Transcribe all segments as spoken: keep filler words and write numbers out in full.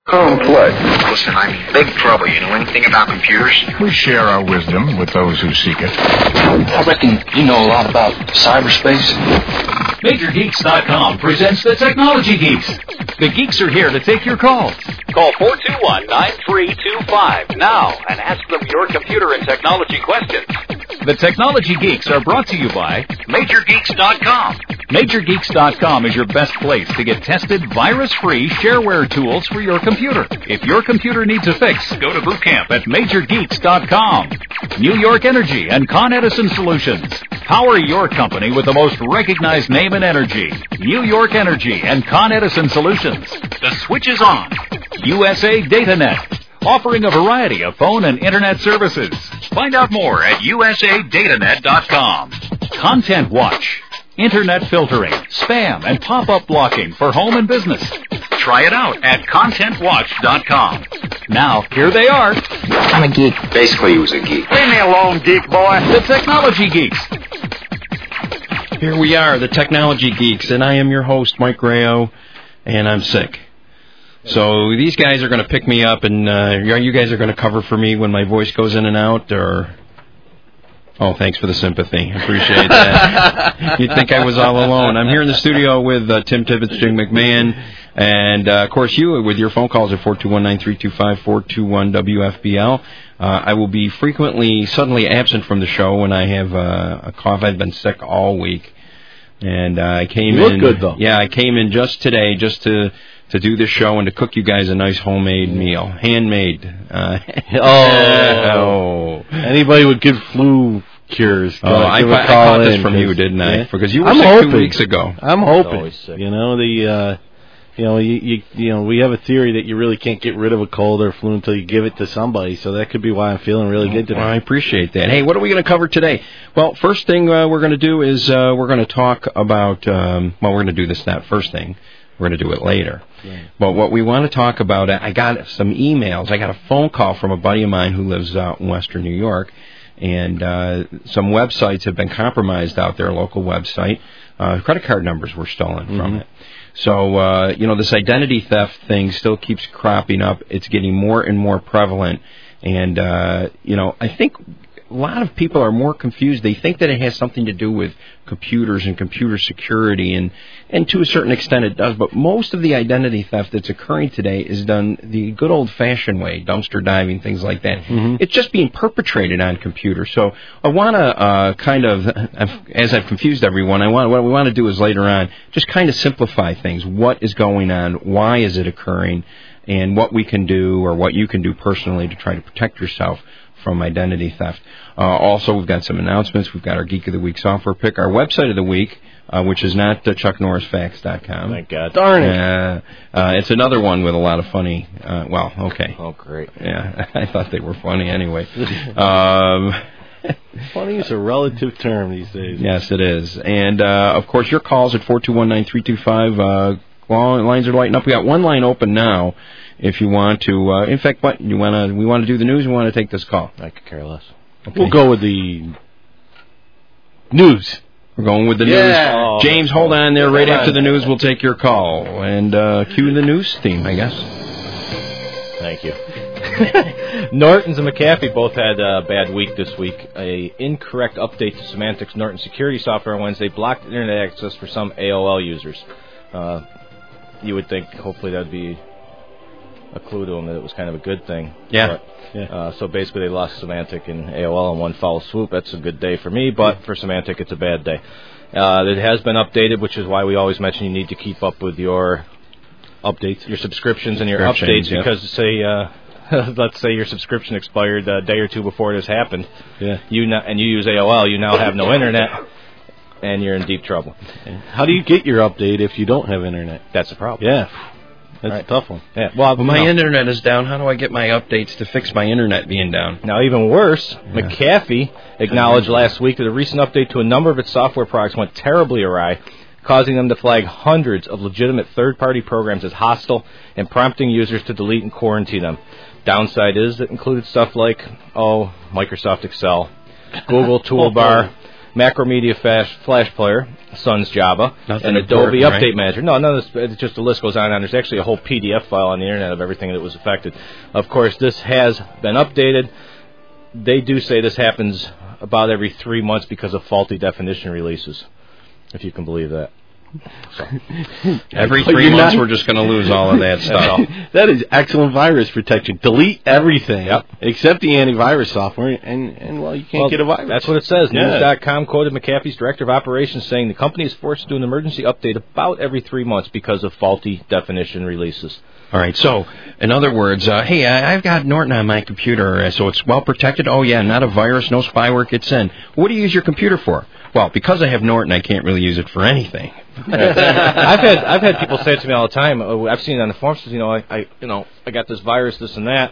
complex. Listen, I'm in big trouble. You know anything about computers? We share our wisdom with those who seek it. I reckon you know a lot about cyberspace. Major Geeks dot com presents the Technology Geeks. The geeks are here to take your calls. Call four two one, nine three two five now and ask them your computer and technology questions. The Technology Geeks are brought to you by Major Geeks dot com. Major Geeks dot com is your best place to get tested, virus-free shareware tools for your computer. If your computer needs a fix, go to boot camp at Major Geeks dot com. New York Energy and Con Edison Solutions. Power your company with the most recognized name in energy. New York Energy and Con Edison Solutions. The switch is on. U S A DataNet, offering a variety of phone and internet services. Find out more at U S A Data Net dot com. Content Watch, internet filtering, spam, and pop-up blocking for home and business. Try it out at Content Watch dot com. Now, here they are. I'm a geek. Basically, he was a geek. Leave me alone, geek boy. The Technology Geeks. Here we are, the Technology Geeks, and I am your host, Mike Rayo, and I'm sick. So these guys are going to pick me up, and uh, you guys are going to cover for me when my voice goes in and out, or... Oh, thanks for the sympathy. Appreciate that. You'd think I was all alone. I'm here in the studio with uh, Tim Tibbetts, Jim McMahon, and, uh, of course, you with your phone calls at four two one, nine three two five, four two one, W F B L. Uh, I will be frequently, suddenly absent from the show when I have uh, a cough. I've been sick all week, and uh, I came you in. look good, though. Yeah, I came in just today just to... to do this show and to cook you guys a nice homemade meal. Handmade. Uh, oh. Anybody with good flu cures. Oh, I, I caught this from you, didn't I? Yeah. Because you were I'm sick hoping. two weeks ago. I'm hoping. You know, the, uh, you know, you, you, you know, we have a theory that you really can't get rid of a cold or flu until you give it to somebody, so that could be why I'm feeling really good today. Well, I appreciate that. Hey, what are we going to cover today? Well, first thing uh, we're going to do is uh, we're going to talk about, um, well, we're going to do this not first thing. We're going to do it later. Right. But what we want to talk about, I got some emails. I got a phone call from a buddy of mine who lives out in western New York, and uh, some websites have been compromised out there, a local website. Uh, credit card numbers were stolen mm-hmm. from it. So, uh, you know, this identity theft thing still keeps cropping up. It's getting more and more prevalent. And, uh, you know, I think a lot of people are more confused. They think that it has something to do with computers and computer security, and, and to a certain extent it does, but most of the identity theft that's occurring today is done the good old-fashioned way, dumpster diving, things like that. Mm-hmm. It's just being perpetrated on computers. So I want to uh, kind of, as I've confused everyone, I want what we want to do is later on just kind of simplify things. What is going on? Why is it occurring? And what we can do or what you can do personally to try to protect yourself from identity theft. Uh, also, we've got some announcements. We've got our Geek of the Week software pick, our website of the week, uh, which is not uh, chuck norris facts dot com. Thank God. Darn it. Uh, uh, it's another one with a lot of funny, uh, well, okay. Oh, great. Yeah, I thought they were funny anyway. um, funny is a relative term these days. Yes, it is. And, uh, of course, your calls at four two one, nine three two five. Uh, lines are lighting up. We got one line open now. If you want to, uh, in fact, what you want to, we want to do the news. We want to take this call. I could care less. Okay. We'll go with the news. We're going with the yeah. news. Oh, James, hold on there. Right after the news, we'll take your call and uh, cue the news theme, I guess. Thank you. Norton's and McAfee both had a bad week this week. A incorrect update to Symantec's Norton security software on Wednesday blocked internet access for some A O L users. Uh, you would think, hopefully, that would be a clue to them that it was kind of a good thing. Yeah. But, yeah. Uh, so basically they lost Symantec and A O L in one foul swoop. That's a good day for me, but for Symantec it's a bad day. Uh, it has been updated, which is why we always mention you need to keep up with your updates, your subscriptions and your updates, yeah. Because say, uh, let's say your subscription expired a day or two before this happened, yeah. you not, and you use A O L, you now have no internet, and you're in deep trouble. How do you get your update if you don't have internet? That's the problem. Yeah. That's right. a tough one. Yeah. Well, well my no. internet is down. How do I get my updates to fix my internet being down? Now, even worse, yeah. McAfee acknowledged last week that a recent update to a number of its software products went terribly awry, causing them to flag hundreds of legitimate third-party programs as hostile and prompting users to delete and quarantine them. Downside is it included stuff like, oh, Microsoft Excel, Google Toolbar, Macromedia Flash, Flash Player, Sun's Java, Nothing and Adobe important, Update right? Manager. No, none of this. It's just the list goes on and on. There's actually a whole P D F file on the internet of everything that was affected. Of course, this has been updated. They do say this happens about every three months because of faulty definition releases, if you can believe that. So. Every three months, we're just going to lose all of that stuff. That is excellent virus protection. Delete everything Yep. except the antivirus software, and, and well, you can't Well, get a virus. That's what it says. Yeah. News dot com quoted McAfee's director of operations saying the company is forced to do an emergency update about every three months because of faulty definition releases. All right, so, in other words, uh, hey, I, I've got Norton on my computer, uh, so it's well protected. Oh, yeah, not a virus, no spyware gets in. What do you use your computer for? Well, because I have Norton, I can't really use it for anything. I've had I've had people say it to me all the time. Uh, I've seen it on the forums. You know, I, I you know I got this virus, this and that.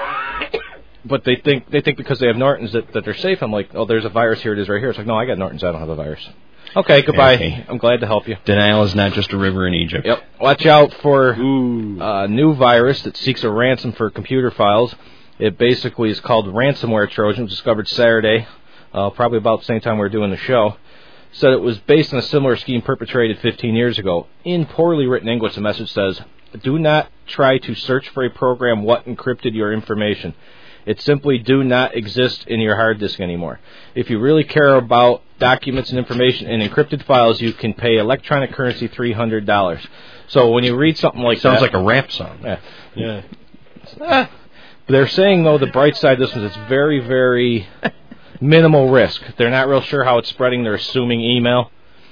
But they think they think because they have Nortons that, that they're safe. I'm like, oh, there's a virus here. It is right here. It's like, no, I got Nortons. I don't have a virus. Okay, goodbye. Okay. I'm glad to help you. Denial is not just a river in Egypt. Yep. Watch out for a new virus that seeks a ransom for computer files. It basically is called ransomware Trojan. It was discovered Saturday, uh, probably about the same time we were doing the show. Said it was based on a similar scheme perpetrated fifteen years ago. In poorly written English, the message says, do not try to search for a program what encrypted your information. It simply do not exist in your hard disk anymore. If you really care about documents and information in encrypted files, you can pay electronic currency three hundred dollars. So when you read something like Sounds that... like a rap song. Yeah. yeah. Ah. They're saying, though, the bright side of this one is it's very, very minimal risk. They're not real sure how it's spreading. They're assuming email.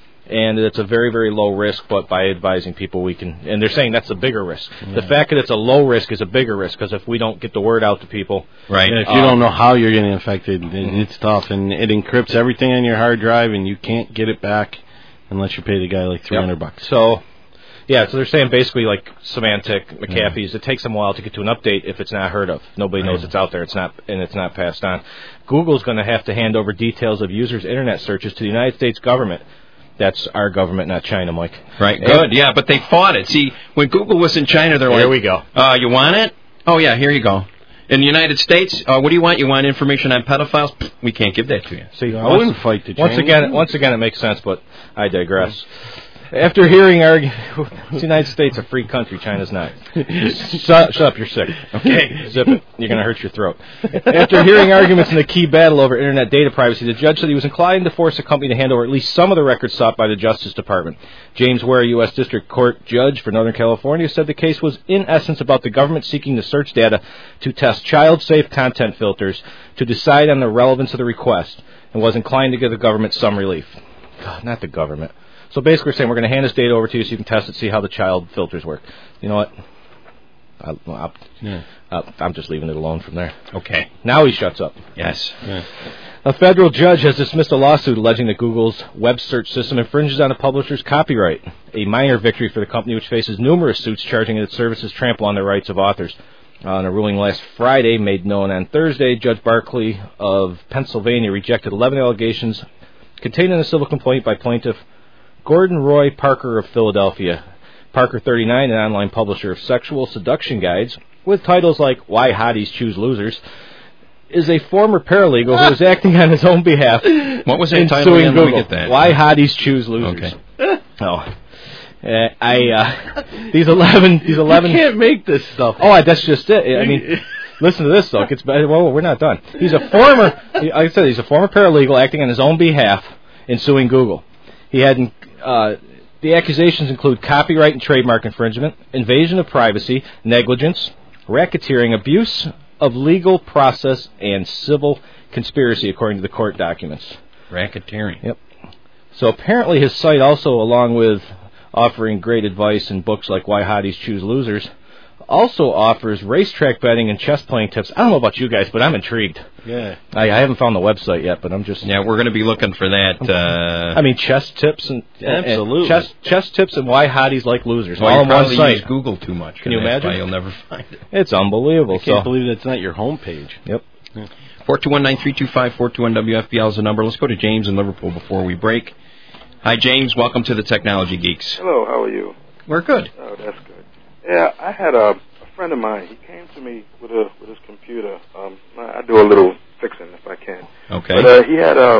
And it's a very, very low risk, but by advising people we can... And they're saying that's a bigger risk. Yeah. The fact that it's a low risk is a bigger risk, because if we don't get the word out to people... Right. And if you um, don't know how you're getting infected, it, it's tough. And it encrypts everything on your hard drive, and you can't get it back unless you pay the guy like three hundred yep. bucks. So, yeah, so they're saying basically like Symantec, McAfee's, yeah. it takes them a while to get to an update if it's not heard of. Nobody knows it's out there, it's not, and it's not passed on. Google's going to have to hand over details of users' internet searches to the United States government. That's our government, not China, Mike. Right, good, yeah, but they fought it. See, when Google was in China, they're like... Here we go. Uh, you want it? Oh, yeah, here you go. In the United States, uh, what do you want? You want information on pedophiles? We can't give that to you. See, I wouldn't fight the once again, once again, it makes sense, but I digress. After hearing arguments, the United States a free country, China's not. shut, shut up, you're sick. Okay, zip it. You're going to hurt your throat. After hearing arguments in the key battle over internet data privacy, the judge said he was inclined to force the company to hand over at least some of the records sought by the Justice Department. James Ware, U S District Court judge for Northern California, said the case was in essence about the government seeking to search data to test child-safe content filters to decide on the relevance of the request, and was inclined to give the government some relief. God, not the government. So basically we're saying we're going to hand this data over to you so you can test it, see how the child filters work. You know what? I'll, I'll, yeah. I'll, I'm just leaving it alone from there. Okay. Now he shuts up. Yes. Yeah. A federal judge has dismissed a lawsuit alleging that Google's web search system infringes on a publisher's copyright, a minor victory for the company which faces numerous suits charging its services trample on the rights of authors. Uh, in a ruling last Friday made known on Thursday, Judge Barkley of Pennsylvania rejected eleven allegations contained in a civil complaint by plaintiff Gordon Roy Parker of Philadelphia. Parker, thirty-nine, an online publisher of sexual seduction guides with titles like Why Hotties Choose Losers, is a former paralegal who is acting on his own behalf. What was the title again? Let me get that. Why Hotties Choose Losers. Okay. Oh. Uh, I uh, these eleven these eleven You can't make this stuff. Oh, that's just it. I mean, listen to this though. It gets better. Well, we're not done. He's a former, like I said, he's a former paralegal acting on his own behalf in suing Google. He had uh, the accusations include copyright and trademark infringement, invasion of privacy, negligence, racketeering, abuse of legal process, and civil conspiracy, according to the court documents. Racketeering. Yep. So apparently his site also, along with offering great advice in books like Why Hotties Choose Losers, also offers racetrack betting and chess playing tips. I don't know about you guys, but I'm intrigued. Yeah. I, I haven't found the website yet, but I'm just... Yeah, we're going to be looking for that. Uh... I mean, chess tips and... Absolutely. And chess, chess tips and why hotties like losers. Well, all you on one probably site. use Google too much. Can you that's imagine? Why you'll never find it. It's unbelievable. I can't so. believe that's not your homepage. Yep. four two one, nine three two five, four two one W F B L is the number. Let's go to James in Liverpool before we break. Hi, James. Welcome to the Technology Geeks. Hello. How are you? We're good. Oh, that's good. Yeah, I had a, a friend of mine. He came to me with a with his computer. Um, I, I do a little fixing if I can. Okay. But uh, he had um, a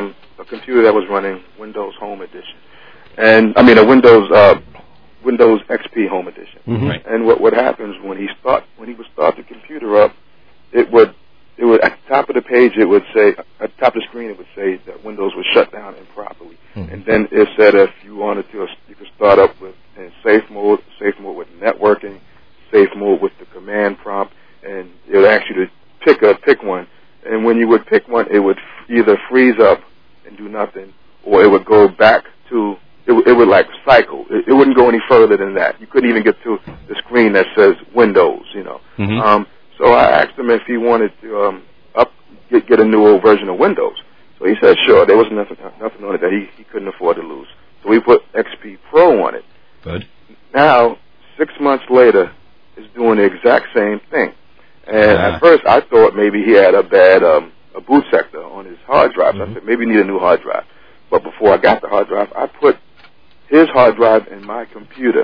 computer that was running Windows Home Edition, and I mean a Windows uh, Windows X P Home Edition. Mm-hmm. Right. And what what happens when he start when he would start the computer up, it would it would at the top of the page it would say at the top of the screen it would say that Windows was shut down improperly, mm-hmm. and then it said if you wanted to you could start up with in safe mode, safe mode with networking, safe mode with the command prompt, and it would ask you to pick a pick one. And when you would pick one, it would f- either freeze up and do nothing, or it would go back to, it, w- it would like cycle. It, it wouldn't go any further than that. You couldn't even get to the screen that says Windows, you know. Mm-hmm. Um, so I asked him if he wanted to um, up get, get a newer version of Windows. So he said, sure. There was nothing, nothing on it that he, he couldn't afford to lose. So we put X P Pro on it. Good. Now, six months later, it's doing the exact same thing. And uh, at first, I thought maybe he had a bad um, a boot sector on his hard drive. So mm-hmm. I said, maybe you need a new hard drive. But before I got the hard drive, I put his hard drive in my computer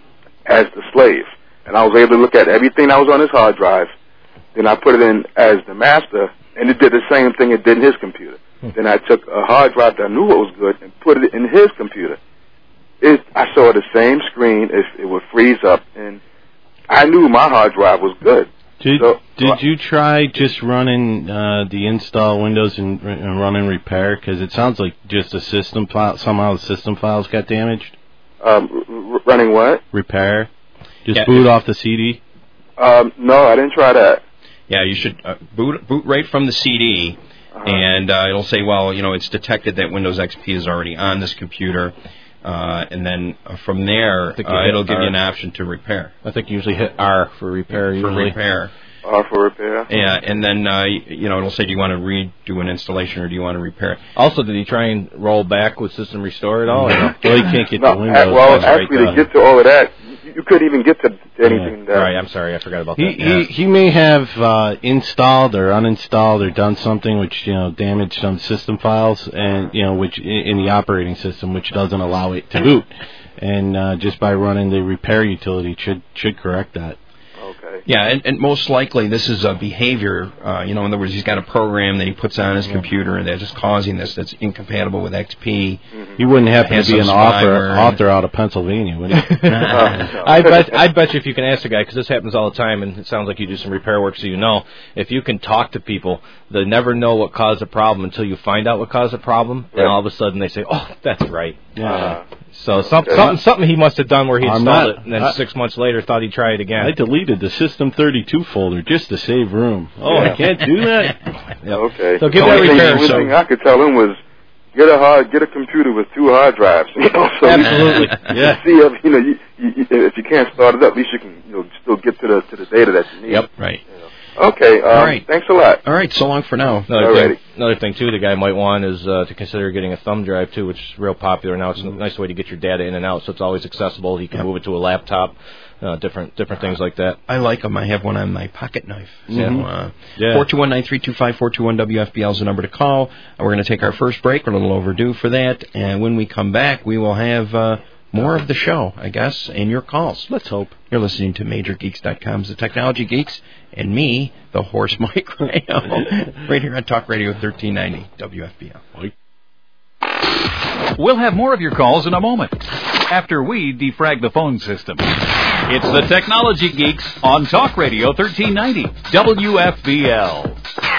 as the slave. And I was able to look at everything that was on his hard drive. Then I put it in as the master, and it did the same thing it did in his computer. Mm-hmm. Then I took a hard drive that I knew what was good and put it in his computer. It, I saw the same screen. It, it would freeze up, and I knew my hard drive was good. Did so, Did uh, you try just running uh, the install Windows and, and running repair? Because it sounds like just a system file. Somehow the system files got damaged. Um, r- running what? Repair. Just yeah, boot off the C D. Um, no, I didn't try that. Yeah, you should uh, boot boot right from the C D, uh-huh. and uh, it'll say, well, you know, it's detected that Windows X P is already on this computer. Uh, and then uh, from there, uh, it'll give R. you an option to repair. I think you usually hit R for repair. For usually. repair. R for repair? Yeah, and then, uh, you know, it'll say, do you want to redo an installation or do you want to repair it? Also, did he try and roll back with System Restore at all? Or no? Well, he can't get no, to Windows. Uh, well, That's actually, right, to get to all of that, you, you couldn't even get to, to anything. Yeah. That, Right, I'm sorry, I forgot about He, that. Yeah. he he may have uh, installed or uninstalled or done something which, you know, damaged some system files and, you know, which in the operating system, which doesn't allow it to boot. And uh, just by running the repair utility should should correct that. Okay. Yeah, and, and most likely this is a behavior. Uh, you know, in other words, he's got a program that he puts on his computer that's just causing this that's incompatible with X P. Mm-hmm. He wouldn't happen Has to be an some author spyware. author out of Pennsylvania, would he? Uh, no. I bet I bet you if you can ask the guy, because this happens all the time, and it sounds like you do some repair work, so you know. If you can talk to people, they never know what caused the problem until you find out what caused the problem, Right. and all of a sudden they say, "Oh, that's right." Yeah. Uh, So some, Okay. something something he must have done where he I'm installed not- it, and then I- six months later thought he'd try it again. I deleted the System thirty-two folder just to save room. Oh, Yeah. I can't do that? Okay. So give the that only thing, repair, the only so- thing I could tell him was get a hard, get a computer with two hard drives. You know, so Absolutely. Yeah. See if you know you, you, you, if you can't start it up, at least you can you know still get to the to the data that you need. Yep. Right. Okay. Um, All right. Thanks a lot. All right, so long for now. Another Alrighty. thing, another thing too, the guy might want is uh, to consider getting a thumb drive too, which is real popular now. It's a nice way to get your data in and out, so it's always accessible. He can Yep. move it to a laptop, uh, different different things like that. I like them. I have one on my pocket knife. So, Mhm. uh, Yeah. four two one, nine three two five, four two one W F B L is the number to call. Uh, we're going to take our first break. We're a little overdue for that. And when we come back, we will have uh, more of the show, I guess, and your calls. Let's hope. You're listening to Major Geeks dot com's The Technology Geeks, and me, the Horse Mike Rayo, right here on Talk Radio thirteen ninety W F B L. We'll have more of your calls in a moment, after we defrag the phone system. It's the Technology Geeks on Talk Radio thirteen ninety W F B L.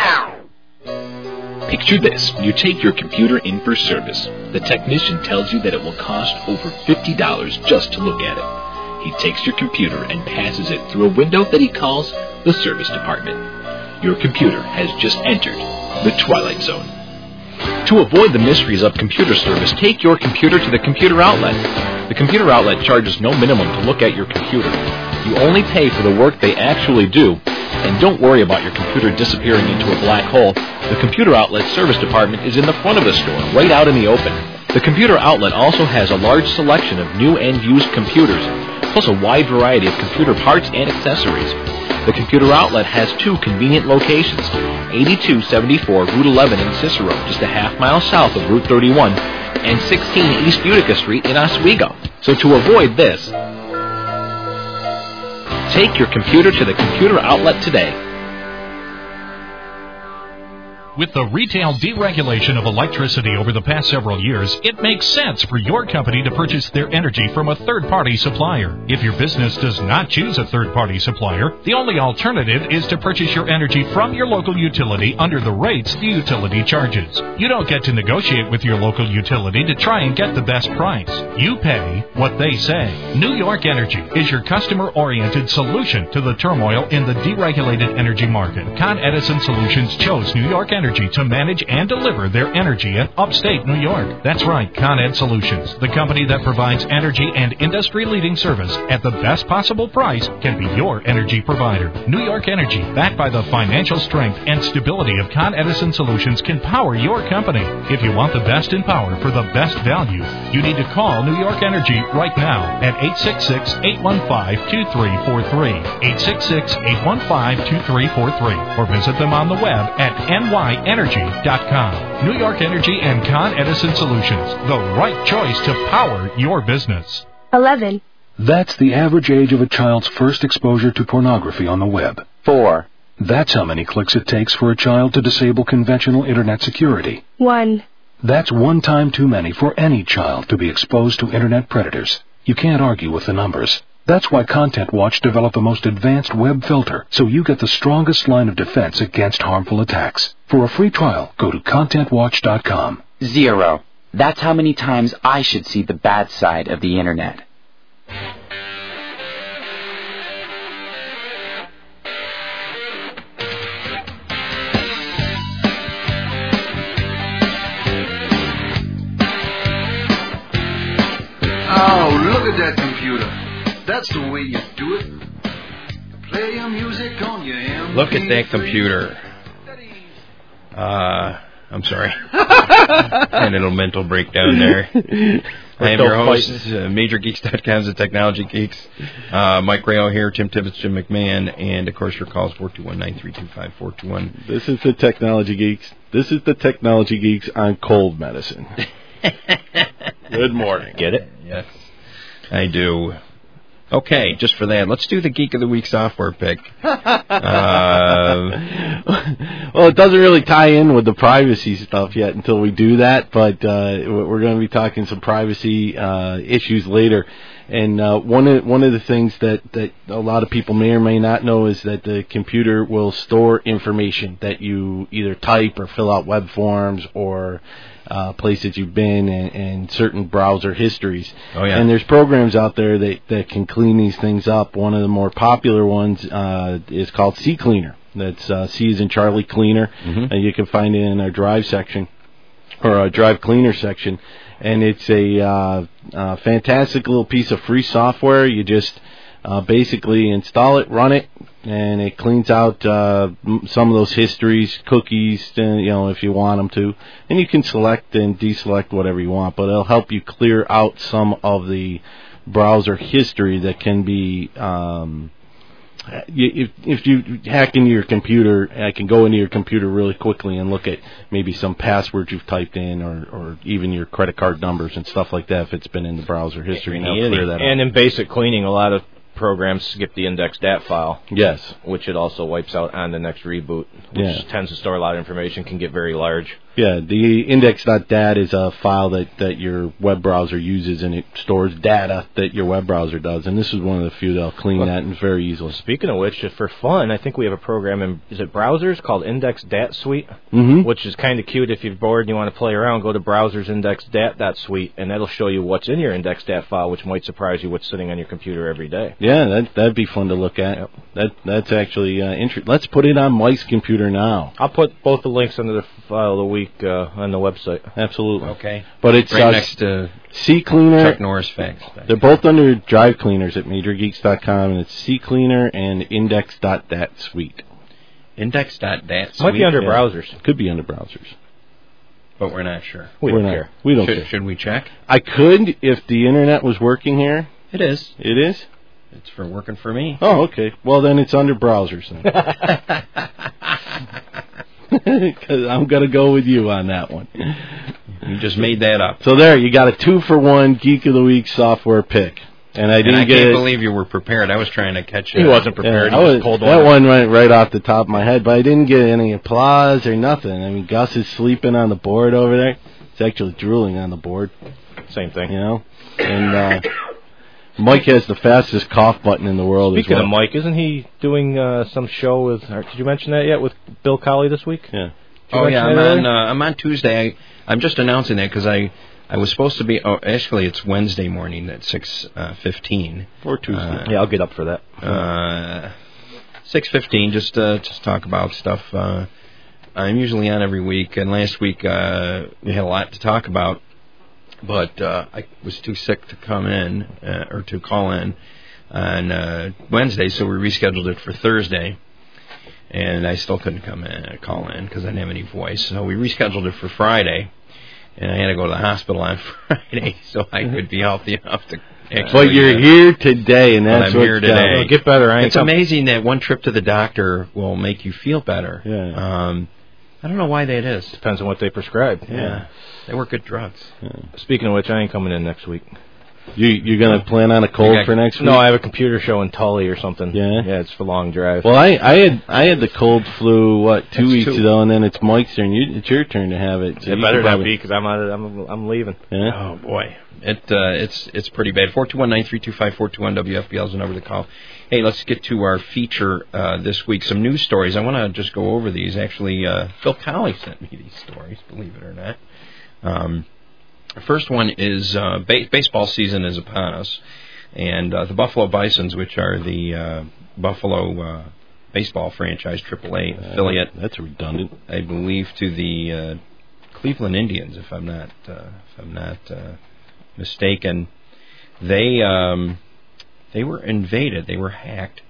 Picture this. You take your computer in for service. The technician tells you that it will cost over fifty dollars just to look at it. He takes your computer and passes it through a window that he calls the service department. Your computer has just entered the Twilight Zone. To avoid the mysteries of computer service, take your computer to the computer outlet. The computer outlet charges no minimum to look at your computer. You only pay for the work they actually do. And don't worry about your computer disappearing into a black hole. The computer outlet service department is in the front of the store, right out in the open. The computer outlet also has a large selection of new and used computers, plus a wide variety of computer parts and accessories. The computer outlet has two convenient locations, eighty-two seventy-four Route eleven in Cicero, just a half mile south of Route thirty-one, and sixteen East Utica Street in Oswego. So to avoid this, take your computer to the computer outlet today. With the retail deregulation of electricity over the past several years, it makes sense for your company to purchase their energy from a third-party supplier. If your business does not choose a third-party supplier, the only alternative is to purchase your energy from your local utility under the rates the utility charges. You don't get to negotiate with your local utility to try and get the best price. You pay what they say. New York Energy is your customer-oriented solution to the turmoil in the deregulated energy market. Con Edison Solutions chose New York Energy to manage and deliver their energy in upstate New York. That's right, Con Ed Solutions, the company that provides energy and industry-leading service at the best possible price, can be your energy provider. New York Energy, backed by the financial strength and stability of Con Edison Solutions, can power your company. If you want the best in power for the best value, you need to call New York Energy right now at eight six six, eight one five, two three four three, eight six six, eight one five, two three four three, or visit them on the web at N Y energy dot com. New York Energy and Con Edison Solutions, the right choice to power your business. eleven. That's the average age of a child's first exposure to pornography on the web. four. That's how many clicks it takes for a child to disable conventional internet security. one. That's one time too many for any child to be exposed to internet predators. You can't argue with the numbers. That's why Content Watch developed the most advanced web filter, so you get the strongest line of defense against harmful attacks. For a free trial, go to content watch dot com. Zero. That's how many times I should see the bad side of the internet. Oh, look at that computer. That's the way you do it. Play your music on your M P three. Look at that computer. Uh, I'm sorry. A little mental breakdown there. I am your host, uh, Major Geeks dot com's the Technology Geeks. Uh, Mike Rayo here, Tim Tibbetts, Jim McMahon, and of course your calls four two one, nine three two five, four two one. This is the Technology Geeks. This is the Technology Geeks on cold medicine. Good morning. Get it? Yes, I do. Okay, just for that, let's do the Geek of the Week software pick. Uh, well, it doesn't really tie in with the privacy stuff yet until we do that, but uh, we're going to be talking some privacy uh, issues later. And uh, one of one of the things that, that a lot of people may or may not know is that the computer will store information that you either type or fill out web forms or Uh, places you've been and, and certain browser histories. Oh, yeah. And there's programs out there that, that can clean these things up. One of the more popular ones uh, is called CCleaner. That's uh, C as in Charlie Cleaner. Mm-hmm. And you can find it in our Drive section or our Drive Cleaner section. And it's a uh, uh, fantastic little piece of free software. You just uh, basically install it, run it, and it cleans out uh, some of those histories, cookies, uh, you know, if you want them to. And you can select and deselect whatever you want, but it'll help you clear out some of the browser history that can be... Um, if, if you hack into your computer, I can go into your computer really quickly and look at maybe some passwords you've typed in or, or even your credit card numbers and stuff like that if it's been in the browser history. And, and, clear that and out. in basic cleaning, a lot of programs skip the index.dat file. Yes. Which it also wipes out on the next reboot, which yeah. tends to store a lot of information, can get very large. Yeah, the index.dat is a file that, that your web browser uses, and it stores data that your web browser does. And this is one of the few that'll clean well, that and very easily. Speaking of which, for fun, I think we have a program in, is it browsers, called Index.dat Suite, mm-hmm. which is kind of cute. If you're bored and you want to play around, go to browsers index.dat Suite, and that'll show you what's in your index.dat file, which might surprise you what's sitting on your computer every day. Yeah, that, that'd be fun to look at. Yep. That That's actually uh, interesting. Let's put it on Mike's computer now. I'll put both the links under the file of the week uh, on the website. Absolutely. Okay. But it's right uh, next to CCleaner. Chuck Norris facts. They're both under Drive Cleaners at Major Geeks dot com, and it's CCleaner and Index.dat Suite. Index.dat Suite? Might be under yeah. browsers. Could be under browsers. But we're not sure. We we're don't not, care. We don't should, care. Should we check? I could if the internet was working here. It is. It is? It's for working for me. Oh, okay. Well, then it's under browsers then. Because I'm going to go with you on that one. You just made that up. So there, you got a two for one Geek of the Week software pick. And I didn't and I get can't it. believe you were prepared. I was trying to catch you. He wasn't prepared. Yeah, he I was was, cold that one went right off the top of my head, but I didn't get any applause or nothing. I mean, Gus is sleeping on the board over there. He's actually drooling on the board. Same thing. You know? And uh, Mike has the fastest cough button in the world. Speaking as well. of Mike, isn't he doing uh, some show with, or did you mention that yet, with Bill Colley this week? Yeah. Oh, yeah, I'm on, uh, I'm on Tuesday. I, I'm just announcing that because I, I was supposed to be, oh, actually it's Wednesday morning at six fifteen. Or Tuesday. Uh, yeah, I'll get up for that. Uh, six fifteen, just, uh, just talk about stuff. Uh, I'm usually on every week, and last week uh, we had a lot to talk about, but uh, I was too sick to come in, uh, or to call in on uh, Wednesday, so we rescheduled it for Thursday. And I still couldn't come in and call in because I didn't have any voice. So we rescheduled it for Friday, and I had to go to the hospital on Friday so I could be healthy enough to actually... But you're uh, here today, and that's I'm what here today. Well, get better. I ain't It's come- amazing that one trip to the doctor will make you feel better. Yeah. Um, I don't know why that is. Depends on what they prescribe. Yeah. They were good drugs. Yeah. Speaking of which, I ain't coming in next week. You you're gonna plan on a cold got- for next week? No, I have a computer show in Tully or something. Yeah? Yeah, it's for long drive. Well, I I had I had the cold flu what two That's weeks two. ago, and then it's Mike's turn. You, it's your turn to have it. So it you better can not probably- be because I'm out. Of, I'm I'm leaving. Yeah. Oh, boy. It uh, It's it's pretty bad. four two one, nine three two five, four two one W F B L is the number to call. Hey, let's get to our feature uh, this week. Some news stories. I want to just go over these. Actually, uh, Phil Colley sent me these stories, believe it or not. Um, the first one is uh, ba- baseball season is upon us. And uh, the Buffalo Bisons, which are the uh, Buffalo uh, baseball franchise triple A affiliate. That's redundant. I believe to the uh, Cleveland Indians, if I'm not uh, if I'm not uh, mistaken. They um, they were invaded. They were hacked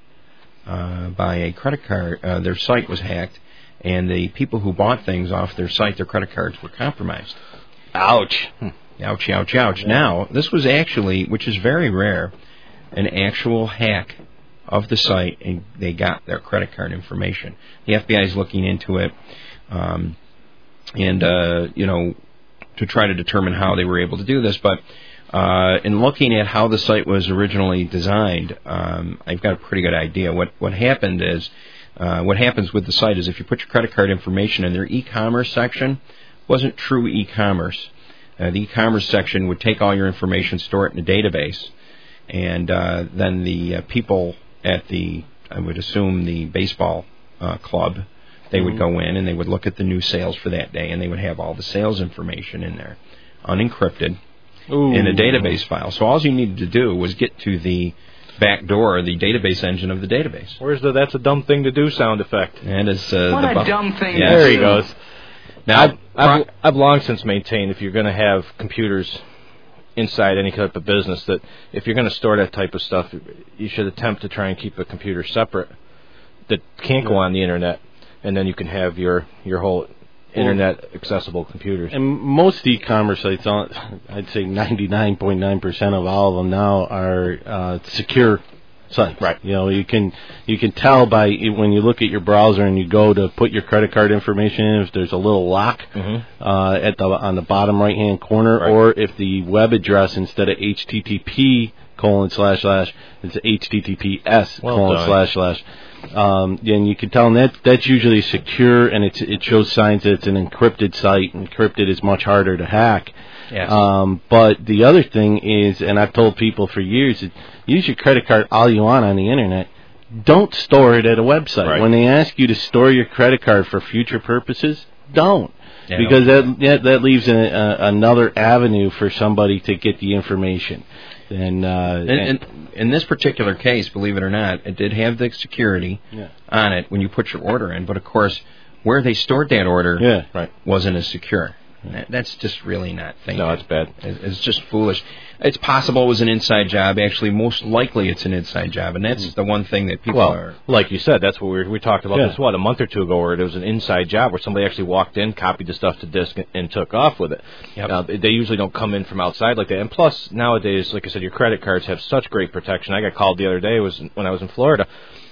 uh, by a credit card. Uh, their site was hacked, and the people who bought things off their site, their credit cards, were compromised. Ouch. Ouch, ouch, ouch. Yeah. Now, this was actually, which is very rare, an actual hack of the site, and they got their credit card information. The F B I is looking into it, um, and, uh, you know, to try to determine how they were able to do this. But uh, in looking at how the site was originally designed, um, I've got a pretty good idea. What, what happened is, uh, what happens with the site is if you put your credit card information in their e-commerce section, wasn't true e-commerce. Uh, the e-commerce section would take all your information, store it in a database, and uh, then the uh, people at the, I would assume, the baseball uh, club, they would go in and they would look at the new sales for that day, and they would have all the sales information in there, unencrypted, Ooh. in a database file. So all you needed to do was get to the back door, the database engine of the database. Where's the "that's a dumb thing to do" sound effect? And it's uh, What the a bu- dumb thing yeah. to There do. he goes. Now, I've, I've, I've long since maintained if you're going to have computers inside any type of business, that if you're going to store that type of stuff, you should attempt to try and keep a computer separate that can't go on the internet, and then you can have your, your whole internet accessible computers. And most e-commerce sites, I'd say ninety-nine point nine percent of all of them now are uh, secure sites. Right. You know, you can you can tell by when you look at your browser and you go to put your credit card information in if there's a little lock Mm-hmm. uh, at the on the bottom right hand corner, Right. or if the web address instead of H T T P colon slash slash it's H T T P S Well colon done. slash slash. Um, and you can tell and that that's usually secure, and it's it shows signs that it's an encrypted site. Encrypted is much harder to hack. Yes. Um, but the other thing is, and I've told people for years, is use your credit card all you want on the internet. Don't store it at a website. Right. When they ask you to store your credit card for future purposes, don't. Yeah, because no. that, that that leaves a, a, another avenue for somebody to get the information. And, uh, And, and in this particular case, believe it or not, it did have the security Yeah. on it when you put your order in. But, of course, where they stored that order Yeah. Right. wasn't as secure. That- That's just really not thinking. No, it's bad. It- It's just foolish. It's possible it was an inside job. Actually, most likely it's an inside job. And that's the one thing that people Well, are... like you said, that's what we we talked about Yeah. this, what, a month or two ago, where it was an inside job where somebody actually walked in, copied the stuff to disk, and, and took off with it. Yep. Now, they they usually don't come in from outside like that. And plus, nowadays, like I said, your credit cards have such great protection. I got called the other day, it was when I was in Florida.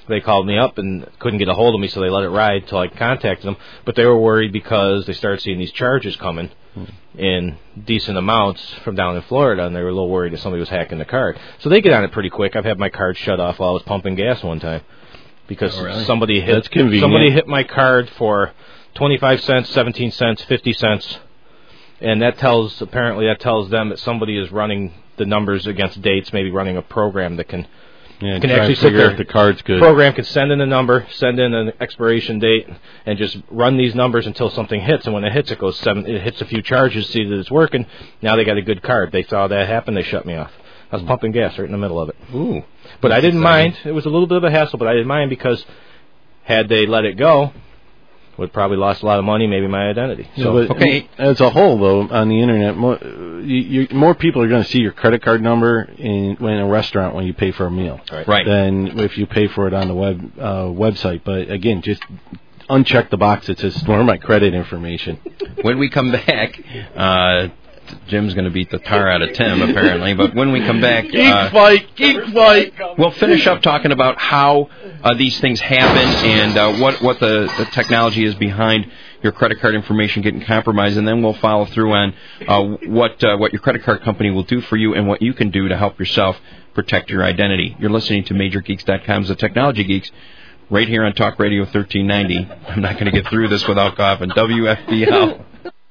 they called me up and couldn't get a hold of me, so they let it ride till I contacted them. But they were worried because they started seeing these charges coming in decent amounts from down in Florida, and they were a little worried that somebody was hacking the card. So they get on it pretty quick. I've had my card shut off while I was pumping gas one time because oh, really? somebody hit That's convenient. somebody hit my card for twenty-five cents, seventeen cents, fifty cents, and that tells apparently that tells them that somebody is running the numbers against dates, maybe running a program that can yeah, can try actually to sit figure there. if the card's good. Program can send in a number, send in an expiration date, and just run these numbers until something hits. And when it hits, it goes seven. It hits a few charges, see that it's working. Now they got a good card. They saw that happen. They shut me off. I was pumping gas right in the middle of it. Ooh, but I didn't exciting. mind. It was a little bit of a hassle, but I didn't mind because had they let it go, would probably lost a lot of money, maybe my identity. So yeah, but okay, as a whole, though, on the internet, more, you, you, more people are going to see your credit card number in, in a restaurant when you pay for a meal, right. Right. than if you pay for it on the web uh, website. But again, just uncheck the box that says store my credit information. When we come back, uh, Jim's going to beat the tar out of Tim, apparently. But when we come back... Geek uh, fight! Geek fight! We'll finish up talking about how uh, these things happen and uh, what, what the, the technology is behind your credit card information getting compromised, and then we'll follow through on uh, what uh, what your credit card company will do for you and what you can do to help yourself protect your identity. You're listening to Major Geeks dot com's The Technology Geeks right here on Talk Radio thirteen ninety. I'm not going to get through this without coughing. W F B L.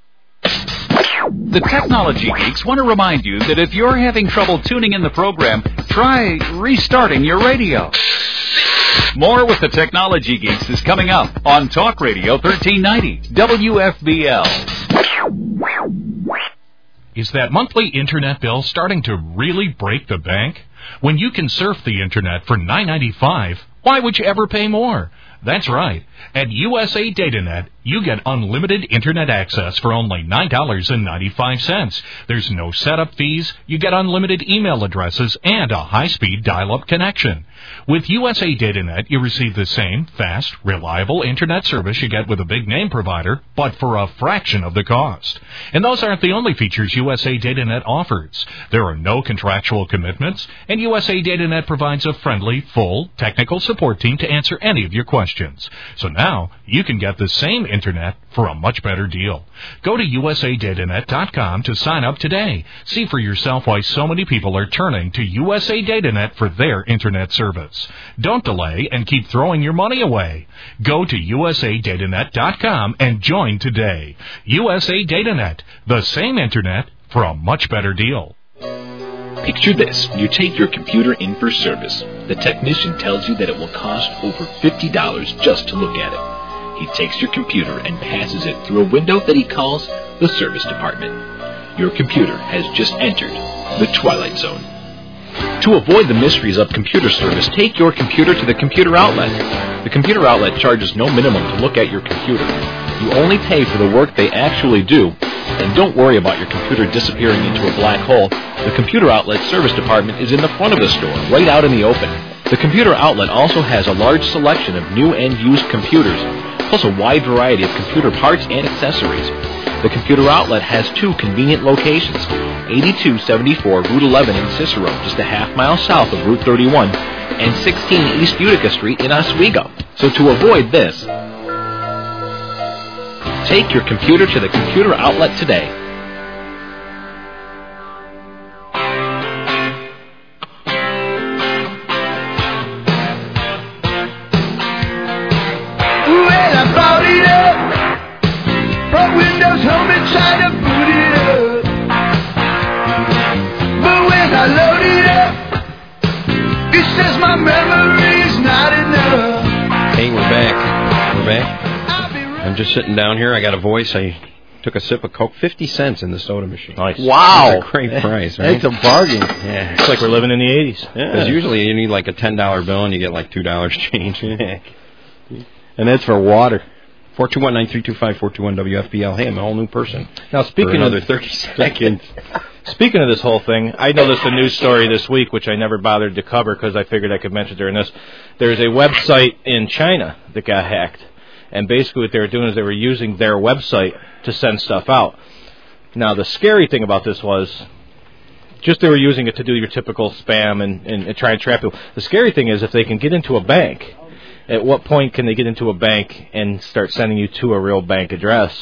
The Technology Geeks want to remind you that if you're having trouble tuning in the program, try restarting your radio. More with the Technology Geeks is coming up on Talk Radio thirteen ninety, W F B L. Is that monthly internet bill starting to really break the bank? When you can surf the internet for nine ninety-five, why would you ever pay more? That's right. At U S A DataNet, you get unlimited internet access for only nine dollars and ninety-five cents. There's no setup fees, you get unlimited email addresses, and a high-speed dial-up connection. With U S A DataNet, you receive the same fast, reliable internet service you get with a big-name provider, but for a fraction of the cost. And those aren't the only features U S A DataNet offers. There are no contractual commitments, and U S A DataNet provides a friendly, full, technical support team to answer any of your questions. So now, you can get the same internet for a much better deal. Go to U S A Datanet dot com to sign up today. See for yourself why so many people are turning to U S A DataNet for their internet service. Don't delay and keep throwing your money away. Go to U S A Datanet dot com and join today. U S A Datanet, the same internet for a much better deal. Picture this. You take your computer in for service. The technician tells you that it will cost over fifty dollars just to look at it. He takes your computer and passes it through a window that he calls the service department. Your computer has just entered the Twilight Zone. To avoid the mysteries of computer service, take your computer to the computer outlet. The computer outlet charges no minimum to look at your computer. You only pay for the work they actually do, and don't worry about your computer disappearing into a black hole. The computer outlet service department is in the front of the store, right out in the open. The computer outlet also has a large selection of new and used computers, plus a wide variety of computer parts and accessories. The computer outlet has two convenient locations, eighty-two seventy-four Route eleven in Cicero, just a half mile south of Route thirty-one, and sixteen East Utica Street in Oswego. So to avoid this, take your computer to the computer outlet today. Home and try to boot it up, but when I load it up, it says my memory's not enough. Hey, we're back. We're back. I'm just sitting down here. I got a voice. I took a sip of Coke. Fifty cents in the soda machine. Nice. Wow. That's a great price, right? It's a bargain. Yeah. It's like we're living in the eighties. Because Yeah. usually you need like a ten dollar bill and you get like two dollars change. And that's for water. four two one, nine three two five, four two one W F B L. Hey, I'm a whole new person. Now, For speaking another of thirty seconds. Speaking of this whole thing, I noticed a news story this week, which I never bothered to cover because I figured I could mention during this. There's a website in China that got hacked, and basically what they were doing is they were using their website to send stuff out. Now, the scary thing about this was just they were using it to do your typical spam and, and, and try and trap people. The scary thing is if they can get into a bank At what point can they get into a bank and start sending you to a real bank address?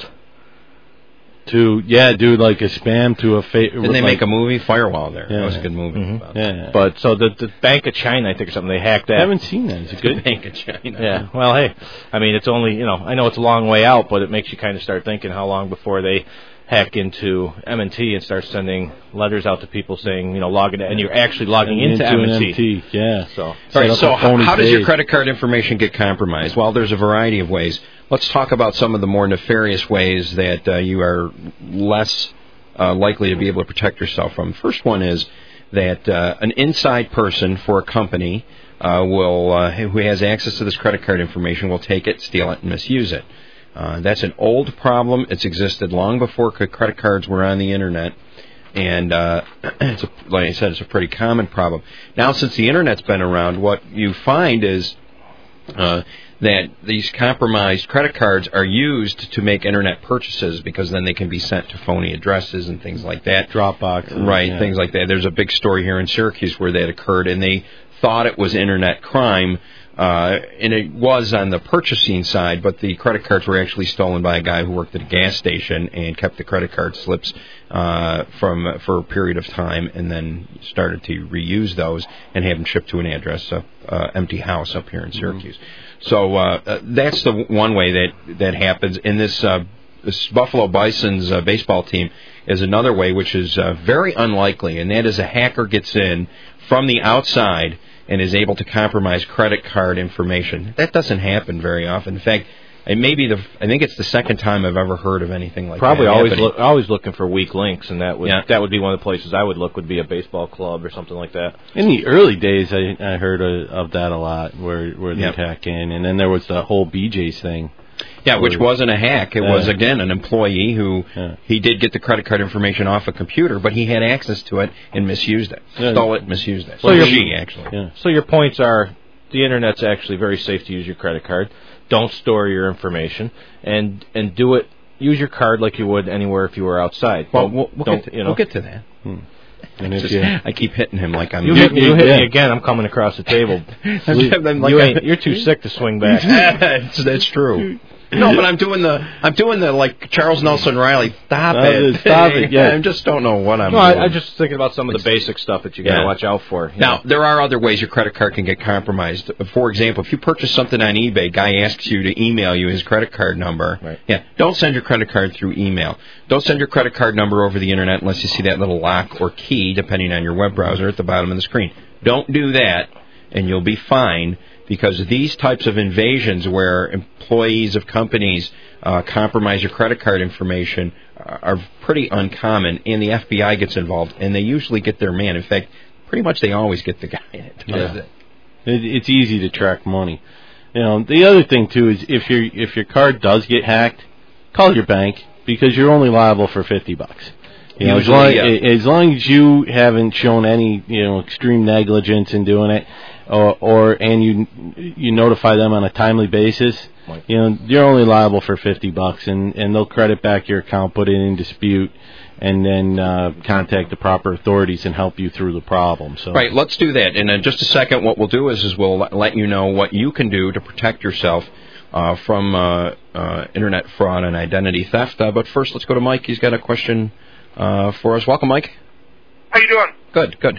To yeah, do like a spam to a fa- Didn't they like, make a movie, Firewall? There, Yeah. that was a good movie. Mm-hmm. About Yeah, yeah. But so the the Bank of China, I think, or something, they hacked that. I haven't seen that. Is it good? Bank of China. Yeah. Well, hey, I mean, it's only, you know, I know it's a long way out, but it makes you kind of start thinking how long before they hack into M and T and start sending letters out to people saying, you know, log in, and you're actually logging into, into M and an T. M T, yeah. So, All right, up so a how, phony how does your page. credit card information get compromised? Well, there's a variety of ways. Let's talk about some of the more nefarious ways that uh, you are less uh, likely to be able to protect yourself from. First one is that uh, an inside person for a company uh, will, uh, who has access to this credit card information, will take it, steal it, and misuse it. Uh, that's an old problem. It's existed long before credit cards were on the Internet. And uh, it's a, like I said, it's a pretty common problem. Now, since the Internet's been around, what you find is uh, that these compromised credit cards are used to make Internet purchases because then they can be sent to phony addresses and things like that. Dropbox. Right, yeah. things like that. There's a big story here in Syracuse where that occurred, and they thought it was Internet crime. Uh, and it was on the purchasing side, but the credit cards were actually stolen by a guy who worked at a gas station and kept the credit card slips uh, from for a period of time, and then started to reuse those and have them shipped to an address, a uh, empty house up here in Syracuse. Mm-hmm. So uh, uh, that's the one way that that happens. In this, uh, this Buffalo Bison's uh, baseball team is another way, which is uh, very unlikely, and that is a hacker gets in from the outside and is able to compromise credit card information. That doesn't happen very often. In fact, it may be the I think it's the second time I've ever heard of anything like Probably that. Probably always happening. look, always looking for weak links, and that would Yeah. that would be one of the places I would look. Would be a baseball club or something like that. In the early days, I, I heard of, of that a lot, where where they Yep. hack in, and then there was the whole B J's thing. Yeah, which wasn't a hack. It Yeah. was, again, an employee who Yeah. he did get the credit card information off a computer, but he had access to it and misused it. Yeah. Stole it, misused it. So Or you're- she, actually. Yeah. So your points are the Internet's actually very safe to use your credit card. Don't store your information, and and do it. Use your card like you would anywhere if you were outside. Well, Don't- we'll, we'll, don't, get, to, you know. we'll get to that. Hmm. And if Just- you, I keep hitting him like I'm... You hit, you hit Yeah. me again. I'm coming across the table. I'm, I'm like you a- ain't, you're too sick to swing back. that's, that's true. No, but I'm doing the I'm doing the like Charles Nelson Riley. Stop Uh, it! stop it, yeah. I just don't know what I'm No, doing. I, I'm just thinking about some of the basic stuff that you got to Yeah. watch out for. you Now, know. there are other ways your credit card can get compromised. For example, if you purchase something on eBay, guy asks you to email you his credit card number. Right. Yeah, don't send your credit card through email. Don't send your credit card number over the Internet unless you see that little lock or key, depending on your web browser, at the bottom of the screen. Don't do that, and you'll be fine, because these types of invasions where employees of companies uh, compromise your credit card information are pretty uncommon, and the F B I gets involved, and they usually get their man. In fact, pretty much they always get the guy that does Yeah. it. it, it's easy to track money. You know, the other thing too is if your if your card does get hacked, call your bank, because you're only liable for fifty bucks. You know, as long, Usually, yeah. as long as you haven't shown any, you know, extreme negligence in doing it, or, or and you you notify them on a timely basis, Right. you know, you're only liable for fifty bucks, and and they'll credit back your account, put it in dispute, and then uh, contact the proper authorities and help you through the problem. So Right, let's do that. And in just a second, what we'll do is, is we'll let you know what you can do to protect yourself uh, from uh, uh, Internet fraud and identity theft. Uh, but first, let's go to Mike. He's got a question uh, for us. Welcome, Mike. How you doing? Good, good.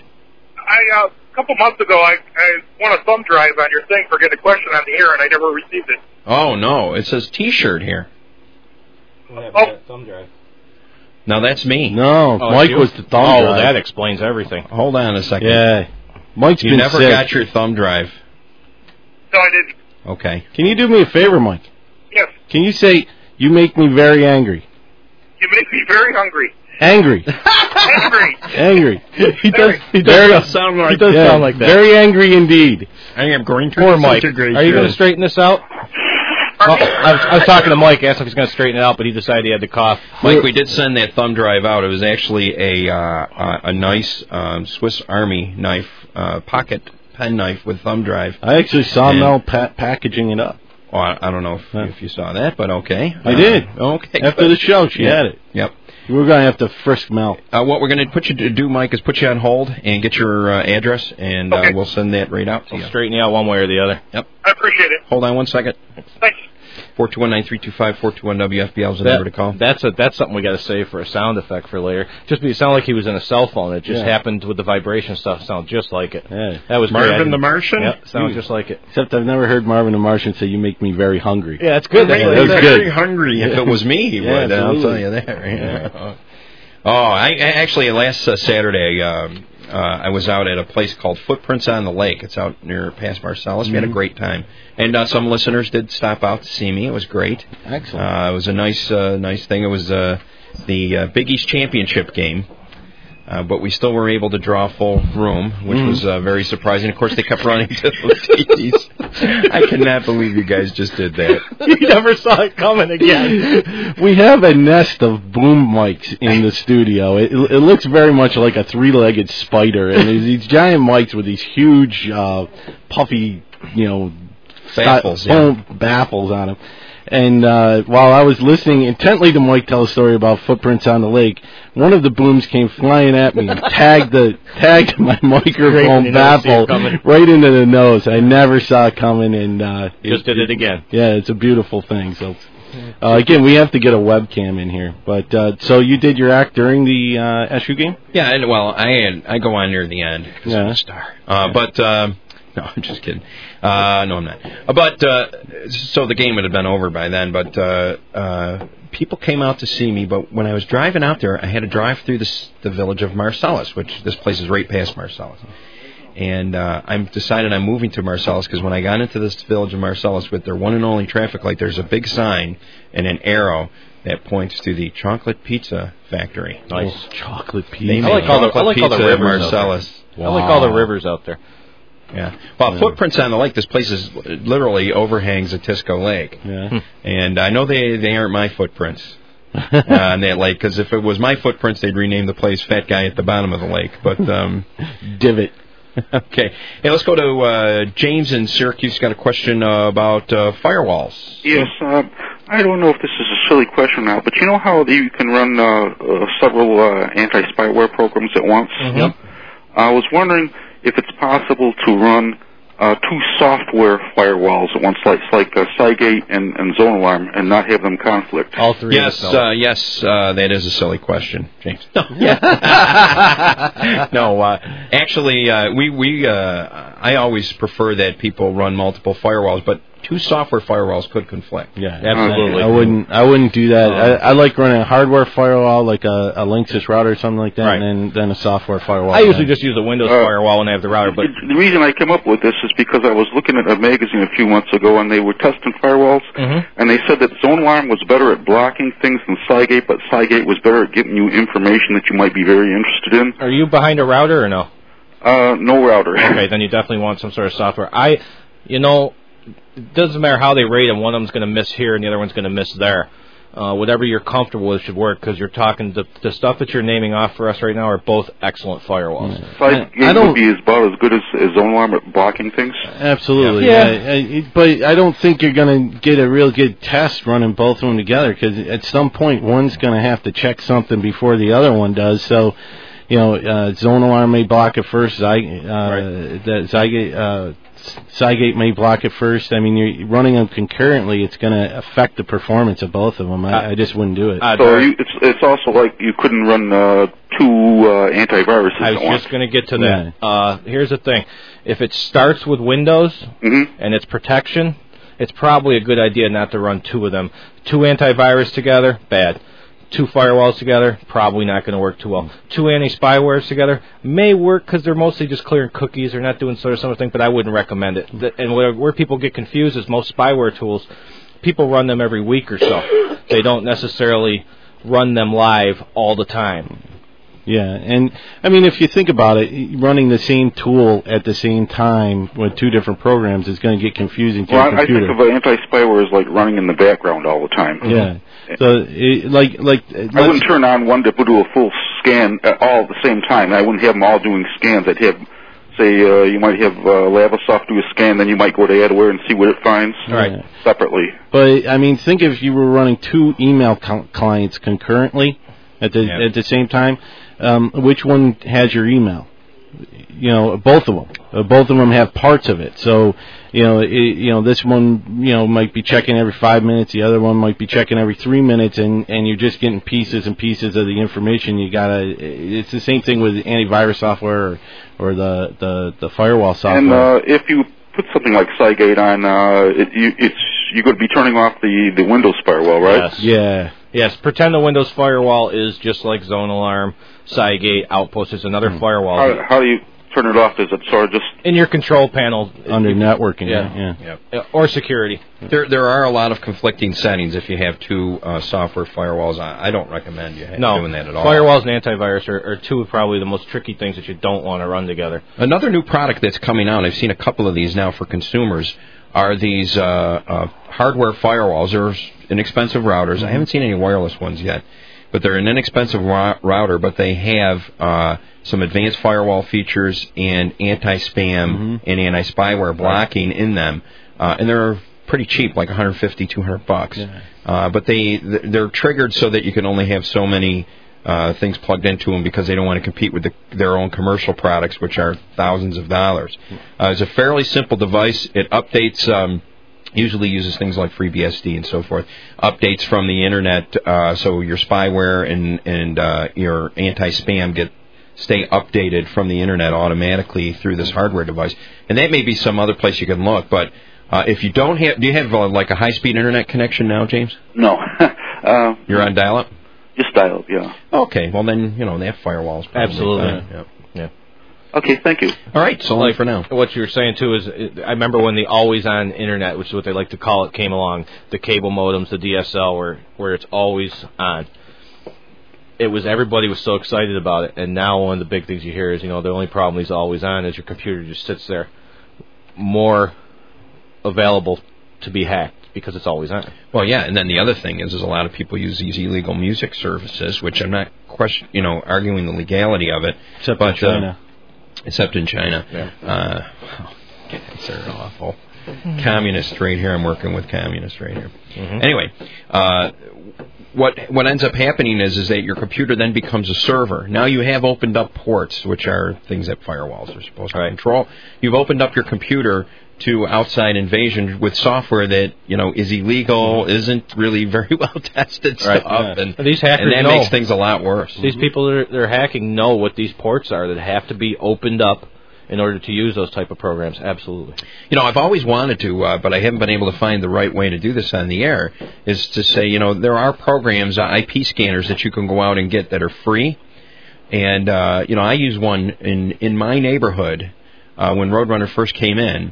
I uh, a couple months ago, I, I won a thumb drive on your thing for getting a question on the air, and I never received it. Oh, no, it says T-shirt here. Oh, thumb drive. Now, that's me. No, Oh, Mike you? was the thumb Oh, drive. that explains everything. Hold on a second. Yeah, Mike's You been never sick. got your thumb drive. no, I didn't. Okay. Can you do me a favor, Mike? Yes, Can you say, you make me very angry? you make me very hungry. Angry. Angry. Angry. He does. He Very- does sound like. He does Yeah, sound like that. Very angry indeed. I am going to Poor Mike. Are you going to straighten this out? Well, I, was, I was talking to Mike, asked if he's going to straighten it out, but he decided he had to cough. Mike, we did send that thumb drive out. It was actually a uh, a nice um, Swiss Army knife, uh, pocket pen knife with thumb drive. I actually saw And- Mel pa- packaging it up. Oh, I, I don't know if, Huh. if you saw that, but okay. I Uh, did. Okay. After good. the show, she Yeah. had it. Yep. We were going to have to frisk Mel. Uh, what we're going to put you to do, Mike, is put you on hold and get your uh, address, and Okay. uh, we'll send that right out to I'll you. straighten you out one way or the other. Yep. I appreciate it. Hold on one second. Thanks. four two one, nine three two five, four two one W F B L is the That- number to call. That's a that's something we got to save for a sound effect for later. Just be, it sounded like he was in a cell phone. It just Yeah. happened with the vibration stuff. Sound just like it. Yeah. That was Marvin great. I didn't- the Martian? Yeah, sounds Hmm. just like it. Except I've never heard Marvin the Martian say, "You make me very hungry." Yeah, that's good. That That's- was that's very good. hungry. If it was me, he Yeah, would. I'll absolutely. tell you that. Right? Oh, I, I actually last uh, Saturday um, uh, I was out at a place called Footprints on the Lake. It's out near Pass Marcellus. We had a Mhm. great time, and uh, some listeners did stop out to see me. It was great. Excellent. Uh, it was a nice, uh, nice thing. It was uh, the uh, Big East Championship game. Uh, but we still were able to draw a full room, which Mhm. was uh, very surprising. Of course, they kept running to the T Vs. I cannot believe you guys just did that. You never saw it coming again. We have a nest of boom mics in the studio. It, it looks very much like a three-legged spider, and there's these giant mics with these huge, uh, puffy, you know, Baffles, sti- yeah. foam baffles on them. And uh, while I was listening intently to Mike tell a story about footprints on the lake, one of the booms came flying at me and tagged the tagged my Great when microphone you never see it baffle coming. right into the nose. I never saw it coming, and uh, Just did it again. Yeah, it's a beautiful thing. So uh, again, we have to get a webcam in here. But uh, so you did your act during the uh, S U game? Yeah, and, well, I had, I go on near the end because I'm Yeah. a star. Uh, But um, no, I'm just kidding. Uh, no, I'm not. Uh, But uh, so the game would have been over by then. But uh, uh, people came out to see me. But when I was driving out there, I had to drive through this, the village of Marcellus, which this place is right past Marcellus. And uh, I'm decided I'm moving to Marcellus because when I got into this village of Marcellus with their one and only traffic light, there's a big sign and an arrow that points to the chocolate pizza factory. Nice. Oh, chocolate They pizza. make I like all the- I chocolate like all the pizza in rivers out there. Marcellus. I like all the rivers out there. Yeah. Well, Yeah. Footprints on the Lake, this place is literally overhangs Atisco Lake. Yeah. And I know they, they aren't my footprints uh, on that lake, because if it was my footprints, they'd rename the place Fat Guy at the Bottom of the Lake. But um, Divot. Okay. Hey, let's go to uh, James in Syracuse. Got a question uh, about uh, firewalls. Yes, uh, I don't know if this is a silly question now, but you know how you can run uh, uh, several uh, anti-spyware programs at once? Mm-hmm. Yep. I was wondering if it's possible to run uh, two software firewalls at once, like like uh, Cygate and, and Zone Alarm, and not have them conflict. All three. Yes, of us know. uh, yes, uh, that is a silly question, James. No, no uh, actually, uh, we we uh, I always prefer that people run multiple firewalls, but two software firewalls could conflict. Yeah, absolutely. I wouldn't. I wouldn't do that. Um, I, I like running a hardware firewall, like a, a Linksys router or something like that, Right. and then, then a software firewall. I usually just use a Windows Uh, firewall when I have the router, but The reason I came up with this is because I was looking at a magazine a few months ago, and they were testing firewalls, Mhm. and they said that Zone Alarm was better at blocking things than Cygate, but Cygate was better at giving you information that you might be very interested in. are you behind a router or no? Uh, no router. Okay, then you definitely want some sort of software. I, you know, it doesn't matter how they rate them. One of them's going to miss here, and the other one's going to miss there. Uh, whatever you're comfortable with should work, because you're talking the the stuff that you're naming off for us right now are both excellent firewalls. Cygate I don't- would be about as good as, as Zone Alarm at blocking things. Absolutely. Yeah. I, I, it- but I don't think you're going to get a real good test running both of them together, because at some point one's going to have to check something before the other one does. So, you know, uh, Zone Alarm may block it first. Zy, uh, that Zygate, uh, Cygate may block it first. I mean, you're running them concurrently. It's going to affect the performance of both of them. I, I just wouldn't do it. Uh, So you, it's it's also like you couldn't run uh, two uh, antiviruses I at was once. just going to get to that. Uh, here's the thing. If it starts with Windows Mhm. and it's protection, it's probably a good idea not to run two of them. Two antivirus together, bad. Two firewalls together, probably not going to work too well. Two anti-spywares together may work because they're mostly just clearing cookies. They're not doing sort of something, but I wouldn't recommend it. The- And where, where people get confused is most spyware tools, people run them every week or so. They don't necessarily run them live all the time. Yeah, and I mean, if you think about it, running the same tool at the same time with two different programs is going to get confusing to Well, your I, I computer. think of uh, anti-spyware as like running in the background all the time. Yeah. So, it, like, like, I wouldn't turn on one to do a full scan at all at the same time. I wouldn't have them all doing scans. I'd have, say, uh, you might have uh, Lavasoft do a scan, then you might go to AdWare and see what it finds Right. separately. But I mean, think if you were running two email co- clients concurrently at the Yeah. at the same time, um, which one has your email? You know, both of them. Uh, both of them have parts of it. So, you know, it, you know, this one, you know, might be checking every five minutes. The other one might be checking every three minutes, and, and you're just getting pieces and pieces of the information. You gotta. It's the same thing with antivirus software or, or the, the the firewall software. And uh, if you put something like Cygate on, uh, it, you, it's you're going to be turning off the, the Windows firewall, right? Yes. Yeah. Yes. Pretend the Windows firewall is just like Zone Alarm, Cygate, Outpost is another Hmm. firewall. How, how do you turn it off? Is it sort of just in your control panel under networking? Yeah. Yeah. yeah. Or security. There there are a lot of conflicting settings if you have two uh, software firewalls. I, I don't recommend you ha- No, doing that at all. firewalls and antivirus are, are two of probably the most tricky things that you don't want to run together. Another new product that's coming out, I've seen a couple of these now for consumers, are these uh, uh, hardware firewalls. They're inexpensive routers. I haven't seen any wireless ones yet, but they're an inexpensive ra- router, but they have uh, some advanced firewall features and anti-spam Mm-hmm. and anti-spyware blocking in them, uh, and they're pretty cheap, like one hundred fifty, two hundred bucks. Yeah. Uh, but they they're triggered so that you can only have so many uh, things plugged into them because they don't want to compete with the, their own commercial products, which are thousands of dollars. Uh, it's a fairly simple device. It updates. Um, usually uses things like FreeBSD and so forth, updates from the internet, uh, so your spyware and and uh, your anti-spam get stay updated from the internet automatically through this hardware device. And that may be some other place you can look, but uh, if you don't have, do you have uh, like a high-speed internet connection now, James? no? uh, You're on dial-up? Just dial-up, yeah. Okay, well then, you know, they have firewalls. probably. Absolutely. Uh, yeah. Yeah. Okay, thank you. All right, so long for now. What you were saying, too, is uh, I remember when the always-on internet, which is what they like to call it, came along, the cable modems, the D S L, where, where it's always on. It was, everybody was so excited about it, and now one of the big things you hear is, you know, the only problem is always on is your computer just sits there more available to be hacked because it's always on. Well, yeah, and then the other thing is, is a lot of people use these illegal music services, which I'm not question, you know, arguing the legality of it. Except but, in China. Uh, except in China. Yeah. Uh, oh, guys are awful. Communist right here. I'm working with communists right here. Mm-hmm. Anyway, uh, what what ends up happening is is that your computer then becomes a server. Now you have opened up ports, which are things that firewalls are supposed to control. You've opened up your computer to outside invasion with software that, you know, is illegal, isn't really very well tested Right. stuff, Yeah. and, And these hackers and that know. makes things a lot worse. These people that are, that are hacking know what these ports are that have to be opened up in order to use those type of programs. Absolutely. You know, I've always wanted to, uh, but I haven't been able to find the right way to do this on the air, is to say, you know, there are programs, uh, I P scanners that you can go out and get that are free. And, uh, you know, I use one in, in my neighborhood uh, when Roadrunner first came in.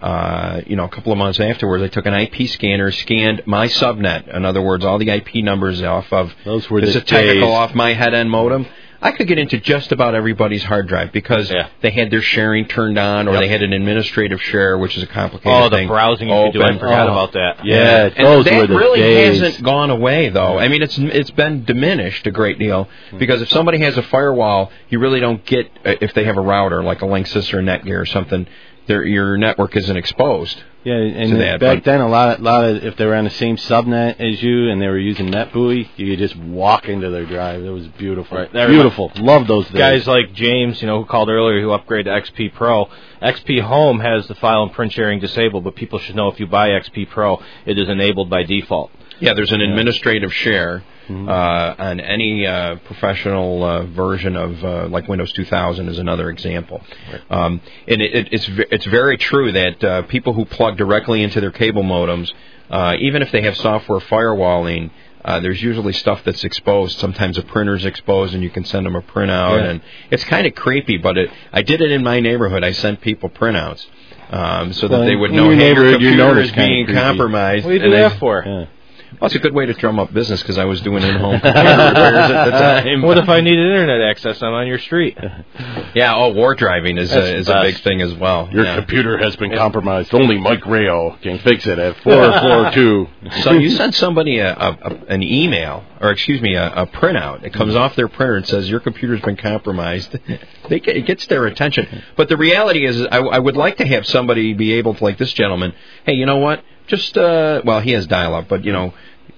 Uh, you know, a couple of months afterwards, I took an I P scanner, scanned my subnet. In other words, all the I P numbers off of, Those were it's the a technical days. off my head-end modem. I could get into just about everybody's hard drive because Yeah. they had their sharing turned on, or Yep. they had an administrative share, which is a complicated Oh, the thing. browsing you could do. I Open. forgot Oh. about that. Yeah, And those that were the really days. hasn't gone away, though. I mean, it's it's been diminished a great deal because if somebody has a firewall, you really don't get, uh, if they have a router like a Linksys or Netgear or something, their your network isn't exposed. Yeah, and to that, back but- then, a lot, of, lot of if they were on the same subnet as you and they were using NetBUI, you could just walk into their drive. It was beautiful, Right. There- beautiful. Love those days. Guys like James, you know, who called earlier, who upgraded to X P Pro. X P Home has the file and print sharing disabled, but people should know if you buy X P Pro, it is enabled by default. Yeah, there's an administrative share Mhm. uh, on any uh, professional uh, version of, uh, like Windows two thousand is another example. Um, and it, it, it's ve- it's very true that uh, people who plug directly into their cable modems, uh, even if they have software firewalling, uh, there's usually stuff that's exposed. Sometimes a printer's exposed, and you can send them a printout, Yeah. and it's kind of creepy. But it, I did it in my neighborhood. I sent people printouts. Um, so that Well, they would in know, your hey, your neighborhood, you know computer it's is kinda being creepy. compromised. What do you do and that they- for? Yeah. Well, it's a good way to drum up business because I was doing in-home computer repairs at the time. What if I needed internet access? I'm on your street. Yeah, oh, war driving is That's a, is the a big best. thing as well. Your yeah. computer has been compromised. Only Mike Rayo can fix it at four four two. So you send somebody a, a, a, an email, or excuse me, a, a printout. It comes off their printer and says your computer's been compromised. They get, it gets their attention. But the reality is, I, I would like to have somebody be able to, like this gentleman. Hey, you know what? Just uh, well, he has dial-up, but you know,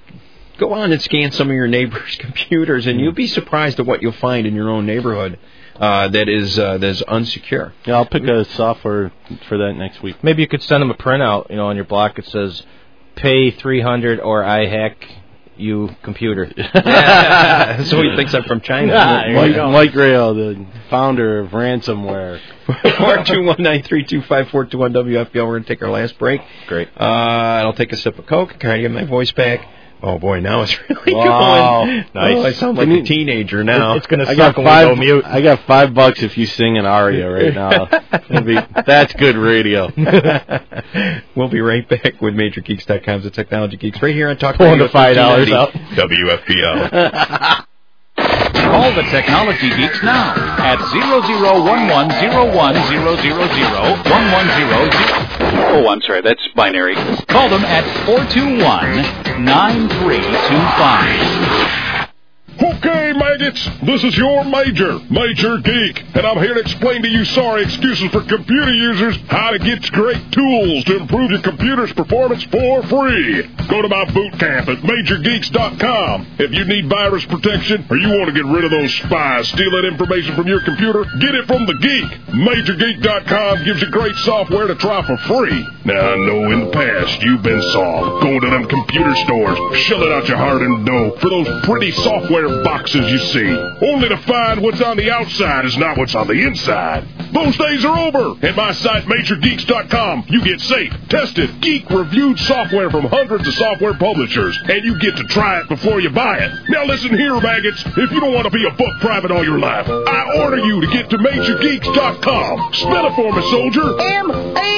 go on and scan some of your neighbors' computers, and you'll be surprised at what you'll find in your own neighborhood. uh, that is uh, that is unsecure. Yeah, I'll pick a software for that next week. Maybe you could send them a printout, you know, on your block. It says, pay three hundred or I hack you computer. Yeah. So he thinks I'm from China. Yeah, Mike, Mike Rayo, the founder of ransomware. four two one, nine three two five, four two one W F B L. We're going to take our last break. Great. Uh, I'll take a sip of Coke. Can I get my voice back? Oh, boy, now it's really wow. going. Nice. Oh, I sound like a teenager now. It's going to I suck got when five, we go mute. I got five bucks if you sing an aria right now. That'd be, that's good radio. We'll be right back with Major Geeks dot com's The Technology Geeks right here on Talk Pulling Radio the five dollars out. W F B L. Call the Technology Geeks now at zero zero one one zero one zero zero zero one one zero zero. Oh, I'm sorry, that's binary. Call them at four two one, nine three two five. Okay, maggots, this is your Major, Major Geek, and I'm here to explain to you sorry excuses for computer users how to get great tools to improve your computer's performance for free. Go to my boot camp at major geeks dot com. If you need virus protection or you want to get rid of those spies stealing information from your computer, get it from the geek. major geek dot com gives you great software to try for free. Now, I know in the past you've been soft, going to them computer stores, shelling out your hard-earned dough for those pretty software boxes you see, only to find what's on the outside is not what's on the inside. Those days are over. At my site, major geeks dot com, you get safe, tested, geek-reviewed software from hundreds of software publishers, and you get to try it before you buy it. Now listen here, maggots. If you don't want to be a book private all your life, I order you to get to major geeks dot com. Spell it for me, soldier. M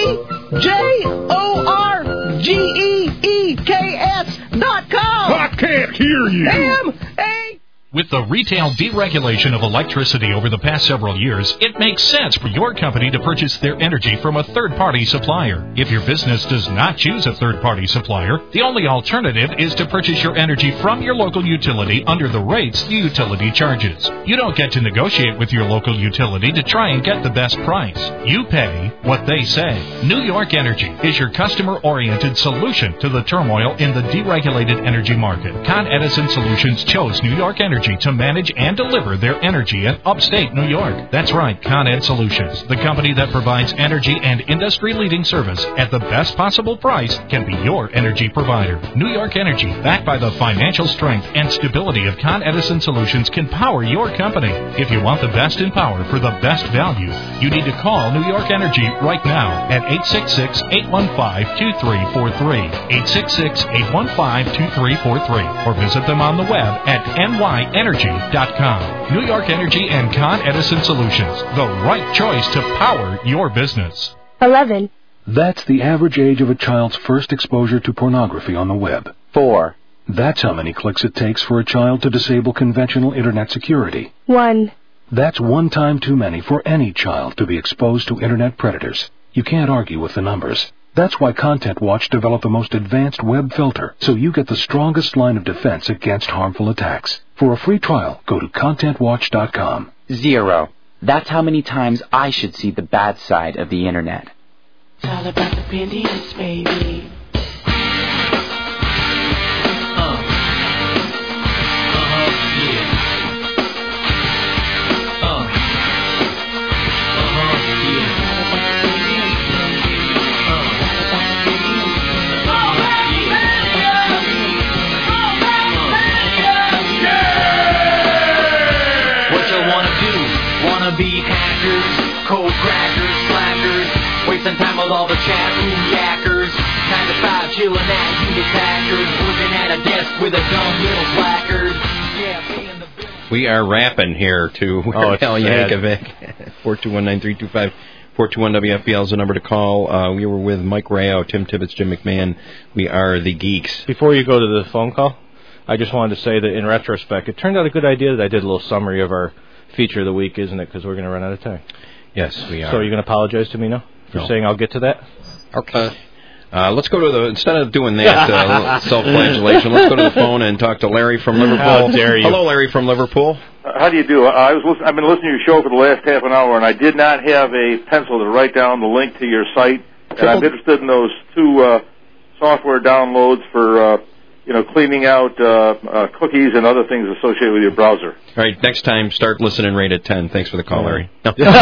A J O R G E E K S dot com. I can't hear you. M A With the retail deregulation of electricity over the past several years, it makes sense for your company to purchase their energy from a third-party supplier. If your business does not choose a third-party supplier, the only alternative is to purchase your energy from your local utility under the rates the utility charges. You don't get to negotiate with your local utility to try and get the best price. You pay what they say. New York Energy is your customer-oriented solution to the turmoil in the deregulated energy market. Con Edison Solutions chose New York Energy to manage and deliver their energy in upstate New York. That's right, Con Ed Solutions, the company that provides energy and industry-leading service at the best possible price, can be your energy provider. New York Energy, backed by the financial strength and stability of Con Edison Solutions, can power your company. If you want the best in power for the best value, you need to call New York Energy right now at eight six six, eight one five, two three four three, eight six six, eight one five, two three four three, or visit them on the web at N Y energy dot com. New York Energy and Con Edison Solutions, the right choice to power your business. eleven. That's the average age of a child's first exposure to pornography on the web. Four. That's how many clicks it takes for a child to disable conventional internet security. one. That's one time too many for any child to be exposed to internet predators. You can't argue with the numbers. That's why Content Watch developed the most advanced web filter, so you get the strongest line of defense against harmful attacks. For a free trial, go to content watch dot com. Zero. That's how many times I should see the bad side of the internet. It's all about the pennies, baby. Be hackers, code crackers, slackers, wasting time with all the chat room yackers. Nine to five chilling at Unix hackers, working at a desk with a dumb little slackers. Yeah, paying the bill. We are rapping here to Oh, it's Al sad. Yankovic. four two one, nine three two five, four two one W F B L is the number to call. Uh, we were with Mike Rayo, Tim Tibbetts, Jim McMahon. We are the Geeks. Before you go to the phone call, I just wanted to say that in retrospect, it turned out a good idea that I did a little summary of our feature of the week, isn't it? Because we're going to run out of time. Yes, we are. So you're going to apologize to me now for No. saying I'll get to that? Okay. Uh, let's go to the, instead of doing that, uh, self-flagellation, let's go to the phone and talk to Larry from Liverpool. How dare you. Hello, Larry from Liverpool. Uh, how do you do? I was listen- I've been listening to your show for the last half an hour, and I did not have a pencil to write down the link to your site. And I'm interested in those two uh, software downloads for uh, you know, cleaning out uh, uh, cookies and other things associated with your browser. All right, next time, start listening right at ten. Thanks for the call, Larry. No. Got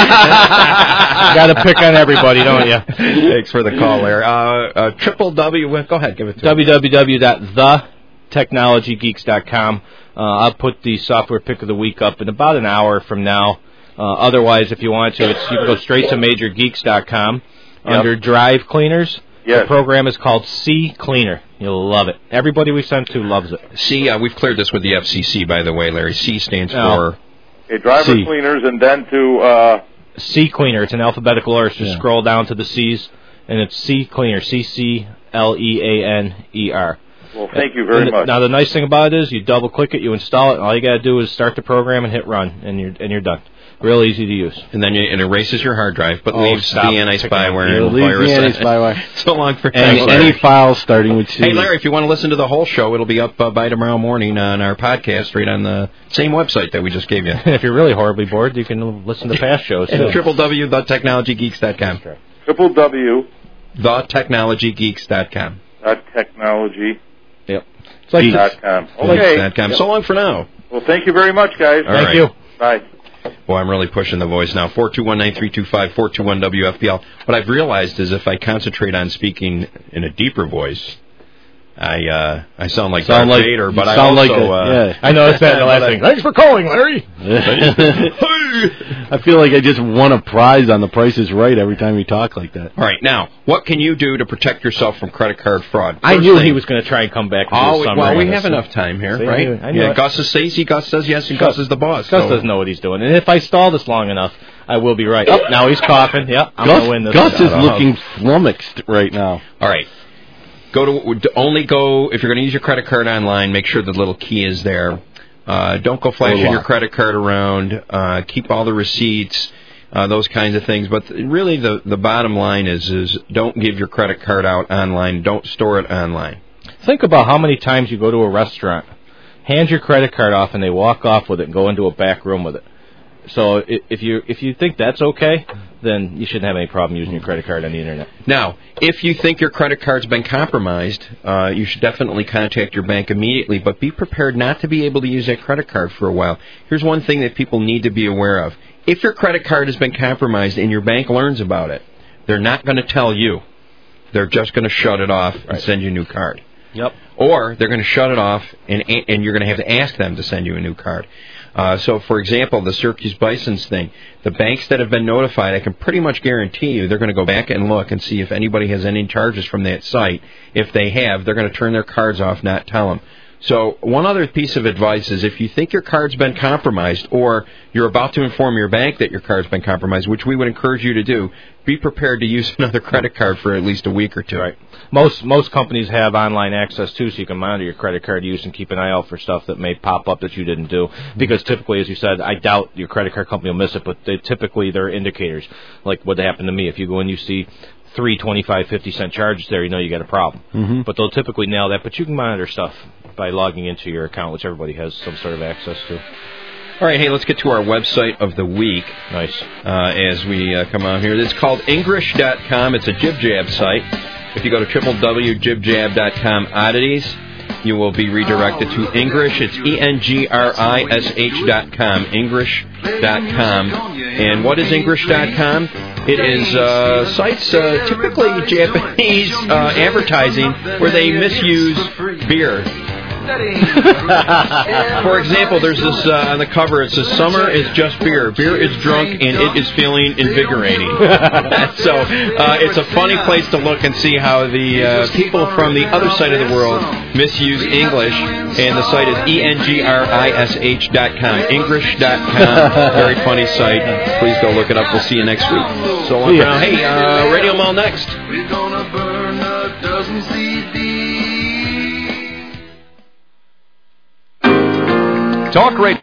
to pick on everybody, don't you? Thanks for the call, Larry. Uh, uh, triple W, go ahead, give it to w w w dot the technology geeks dot com. Uh, I'll put the software pick of the week up in about an hour from now. Uh, otherwise, if you want to, it's, you can go straight to major geeks dot com. Yep. Under Drive Cleaners. Yes. The program is called C Cleaner. You'll love it. Everybody we sent to loves it. C, uh, we've cleared this with the F C C, by the way, Larry. C stands Oh. for... Okay, driver C. cleaners, and then to... Uh, C Cleaner. It's in alphabetical order. So just Yeah. scroll down to the C's, and it's C Cleaner. C C L E A N E R. Well, thank you very And much. Now, the nice thing about it is you double-click it, you install it, and all you got to do is start the program and hit run, and you're and you're done. Real easy to use. And then you, it erases your hard drive, but Oh, leaves stop the anti-spyware picking and on- virus. the anti-spyware. So long for Any, thanks, any Larry. files starting with C. Hey, Larry, if you want to listen to the whole show, it'll be up uh, by tomorrow morning on our podcast, right on the same website that we just gave you. If you're really horribly bored, you can listen to past shows, too. w w w dot technology geeks dot com. Triple W. the technology geeks dot com. Dot technology. Yep. It's like dot com. Okay. Dot com. So long for now. Well, thank you very much, guys. All Thank right. you. Bye. Boy, I'm really pushing the voice now. four two one, nine three two five, four two one W F B L. What I've realized is if I concentrate on speaking in a deeper voice, I uh, I sound like Sound Darth like- Vader, you but I sound also... like a- uh, yeah. I noticed that in the last thing. Thanks for calling, Larry. I feel like I just won a prize on The Price is Right every time you talk like that. All right, now, what can you do to protect yourself from credit card fraud? I First knew thing- he was going to try and come back and do Oh, a summary well, we on have this. enough time here, See, I right? knew- I knew yeah, it. Gus is Stacey, Gus says yes, and Gus- Gus is the boss. Gus so- doesn't know what he's doing. And if I stall this long enough, I will be right. Oh, now he's coughing. Yep, I'm going to win this. Gus is one. looking flummoxed right now. All right. Go to only go if you're going to use your credit card online. Make sure the little key is there. Uh, don't go flashing lock. your credit card around. Uh, keep all the receipts, uh, those kinds of things. But really, the the bottom line is is don't give your credit card out online. Don't store it online. Think about how many times you go to a restaurant, hand your credit card off, and they walk off with it and go into a back room with it. So i- if you if you think that's okay, then you shouldn't have any problem using your credit card on the internet. Now, if you think your credit card's been compromised, uh, you should definitely contact your bank immediately, but be prepared not to be able to use that credit card for a while. Here's one thing that people need to be aware of. If your credit card has been compromised and your bank learns about it, they're not going to tell you. They're just going to shut it off and send you a new card. Yep. Or they're going to shut it off, and and you're going to have to ask them to send you a new card. Uh, so, for example, the Syracuse Bisons thing, the banks that have been notified, I can pretty much guarantee you they're going to go back and look and see if anybody has any charges from that site. If they have, they're going to turn their cards off, not tell them. So one other piece of advice is if you think your card's been compromised or you're about to inform your bank that your card's been compromised, which we would encourage you to do, be prepared to use another credit card for at least a week or two. Right. Most most companies have online access too, so you can monitor your credit card use and keep an eye out for stuff that may pop up that you didn't do. Because typically, as you said, I doubt your credit card company will miss it, but they typically they're indicators. Like what happened to me. If you go and you see three twenty-five, fifty cent charges there, you know you got a problem. Mhm. But they'll typically nail that. But you can monitor stuff by logging into your account, which everybody has some sort of access to. All right, hey, let's get to our website of the week. Nice. Uh, as we uh, come on here. It's called Ingrish dot com. It's a jib jab site. If you go to w w w dot jib jab dot com oddities, you will be redirected to Ingrish. It's E N G R I S H dot com, Ingrish dot com. And what is Ingrish dot com? It is uh, sites, uh, typically Japanese uh, advertising, where they misuse beer. For example, there's this uh, on the cover. It says, "Summer is just beer. Beer is drunk, and it is feeling invigorating." So uh, it's a funny place to look and see how the uh, people from the other side of the world misuse English. And the site is E N G R I S H dot com, Ingrish dot com. Very funny site. Please go look it up. We'll see you next week. So long for now. Hey, uh, Radio Mall next. We're gonna burn a dozen C Ds. Talk Radio.